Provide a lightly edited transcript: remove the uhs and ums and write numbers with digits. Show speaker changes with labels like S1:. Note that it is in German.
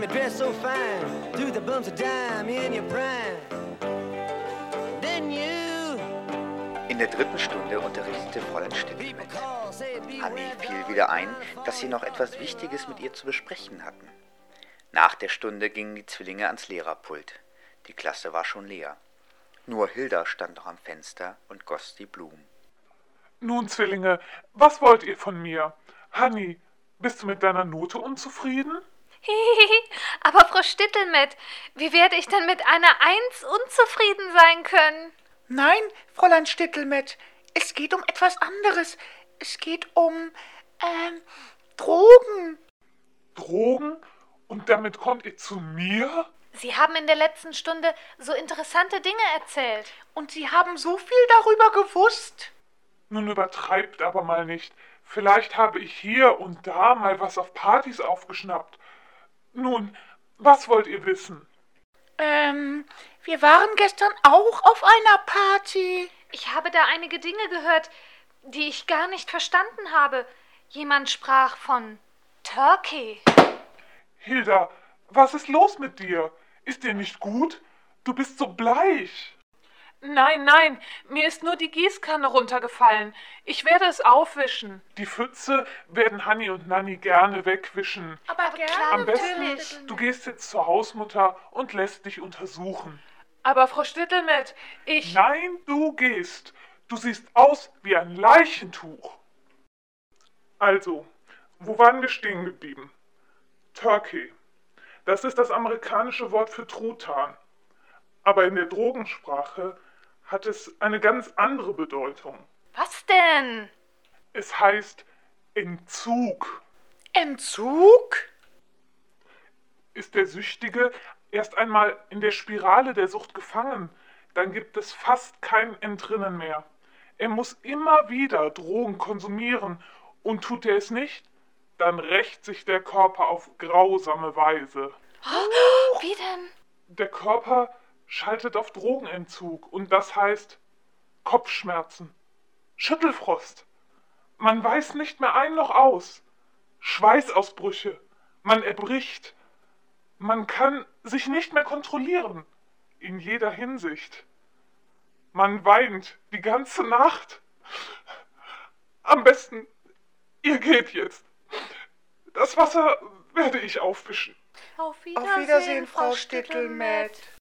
S1: me dress so fine, threw the bumps of dime in your prime. Then you.
S2: In der 3. Stunde unterrichtete Fräulein Stittelmet. Hanni fiel wieder ein, dass sie noch etwas Wichtiges mit ihr zu besprechen hatten. Nach der Stunde gingen die Zwillinge ans Lehrerpult. Die Klasse war schon leer. Nur Hilda stand noch am Fenster und goss die Blumen.
S3: Nun, Zwillinge, was wollt ihr von mir? Hanni, bist du mit deiner Note unzufrieden?
S4: Aber Frau Stittelmet, wie werde ich denn mit einer 1 unzufrieden sein können?
S5: Nein, Fräulein Stittelmet, es geht um etwas anderes. Es geht um, Drogen.
S3: Drogen? Und damit kommt ihr zu mir?
S4: Sie haben in der letzten Stunde so interessante Dinge erzählt.
S5: Und Sie haben so viel darüber gewusst.
S3: Nun übertreibt aber mal nicht. Vielleicht habe ich hier und da mal was auf Partys aufgeschnappt. Nun, was wollt ihr wissen?
S5: Wir waren gestern auch auf einer Party.
S4: Ich habe da einige Dinge gehört, die ich gar nicht verstanden habe. Jemand sprach von Turkey.
S3: Hilda, was ist los mit dir? Ist dir nicht gut? Du bist so bleich.
S6: Nein, mir ist nur die Gießkanne runtergefallen. Ich werde es aufwischen.
S3: Die Pfütze werden Hanni und Nanni gerne wegwischen.
S5: Aber gerne.
S3: Am besten, du gehst jetzt zur Hausmutter und lässt dich untersuchen.
S6: Aber Frau Stittelmet,
S3: Nein, du gehst. Du siehst aus wie ein Leichentuch. Also, wo waren wir stehen geblieben? Turkey. Das ist das amerikanische Wort für Truthahn. Aber in der Drogensprache hat es eine ganz andere Bedeutung.
S4: Was denn?
S3: Es heißt Entzug.
S5: Entzug?
S3: Ist der Süchtige erst einmal in der Spirale der Sucht gefangen, dann gibt es fast kein Entrinnen mehr. Er muss immer wieder Drogen konsumieren und tut er es nicht, dann rächt sich der Körper auf grausame Weise.
S4: Wie denn?
S3: Der Körper schaltet auf Drogenentzug und das heißt Kopfschmerzen, Schüttelfrost. Man weiß nicht mehr ein noch aus. Schweißausbrüche, man erbricht. Man kann sich nicht mehr kontrollieren, in jeder Hinsicht. Man weint die ganze Nacht. Am besten, ihr geht jetzt. Das Wasser werde ich aufwischen.
S4: Auf
S5: Auf Wiedersehen, Frau Stittelmet.